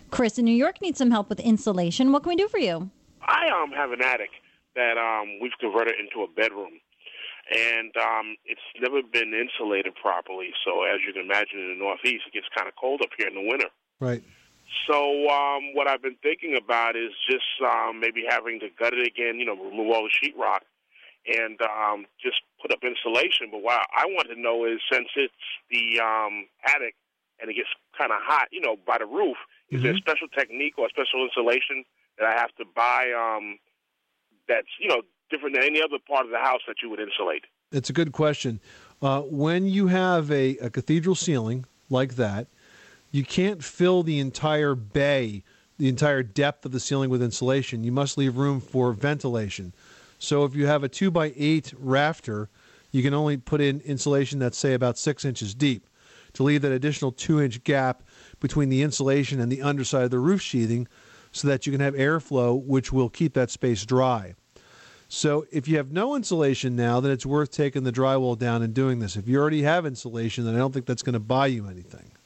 Chris in New York needs some help with insulation. What can we do for you? I have an attic that we've converted into a bedroom, and it's never been insulated properly. So as you can imagine, in the Northeast, it gets kind of cold up here in the winter. Right. So what I've been thinking about is just maybe having to gut it again, remove all the sheetrock, and just put up insulation. But what I want to know is, since it's the attic and it gets kind of hot, by the roof, is there a special technique or a special insulation that I have to buy that's, different than any other part of the house that you would insulate? It's a good question. When you have a cathedral ceiling like that, you can't fill the entire bay, the entire depth of the ceiling with insulation. You must leave room for ventilation. So if you have a 2x8 rafter, you can only put in insulation that's, say, about 6 inches deep to leave that additional 2-inch gap between the insulation and the underside of the roof sheathing so that you can have airflow, which will keep that space dry. So if you have no insulation now, then it's worth taking the drywall down and doing this. If you already have insulation, then I don't think that's going to buy you anything.